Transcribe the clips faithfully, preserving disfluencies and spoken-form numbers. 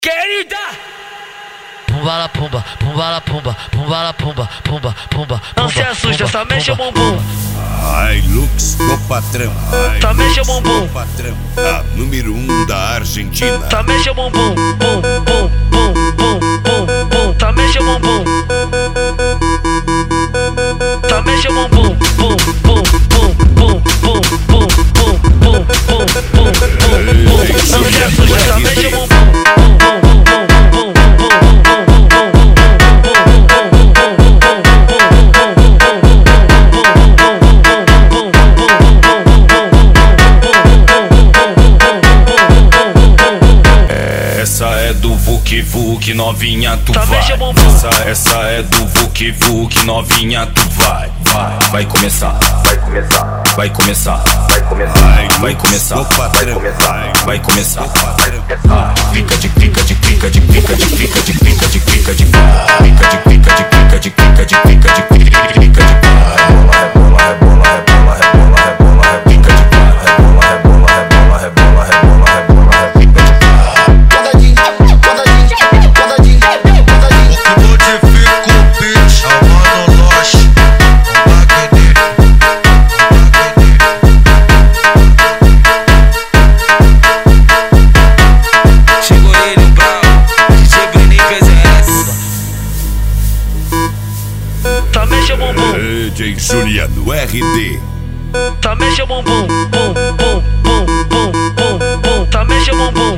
Querida! Pumba la pumba, pumba la pumba, pumba la pumba, pumba, pumba. Não se assusta, só mexe o bumbum. Hilux do patrão. Só mexe o bumbum. Patrão, a número um da Argentina. Só mexe o bumbum, bum, bum, bum, bum, bum, bum. Só mexe o bumbum. Só mexe o bumbum, bum, bum, bum, bum, bum, bum, bum, bum, bum, bum, bum. Não se assusta, só mexe o bumbum. Essa é do Vuk Vuk, novinha tu Tá vai. essa, essa é do Vuk Vuk, novinha tu vai. Vai, vai começar, vai começar, vai começar, vai começar, vai começar, vai começar, vai começar. Fica de fica de fica de fica de fica de fica de fica de fica de fica de fica de fica de fica de fica de rebola, rebola, rebola, rebola, rebola, rebola, fica de rebola, rebola, rebola, rebola, rebola, rebola, fica de Tá mexe o bumbum. D J Juliano R D. Tá mexe o bumbum, bum, bum, bum, bum, bum, bum. Tá mexe o bumbum.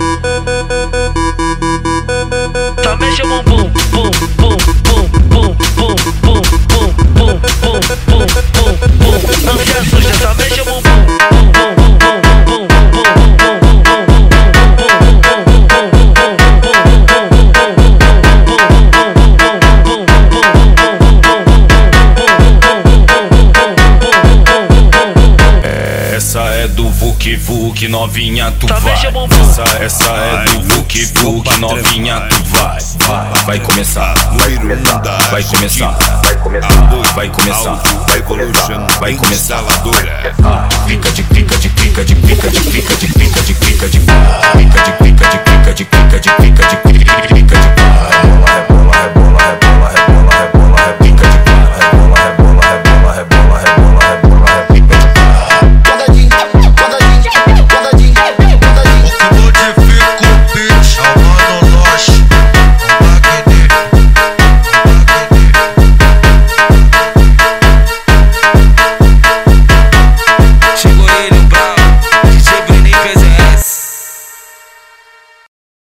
Tá mexe o bumbum, bum, bum, bum, bum, bum, bum, bum, bum, bum, bum, bum, bum. Não se assusta, tá mexe o bumbum. Essa é do Vuk Vuk, novinha tu Tá vai. mexe o bumbum. Essa, essa é do Vuk Vuk, novinha tu vai. Vai, vai começar, vai começar, vai começar, vai começar, vai começar, vai começar, vai começar. Fica de fica de fica de fica de fica de fica de fica de fica de fica de fica de fica de fica de fica de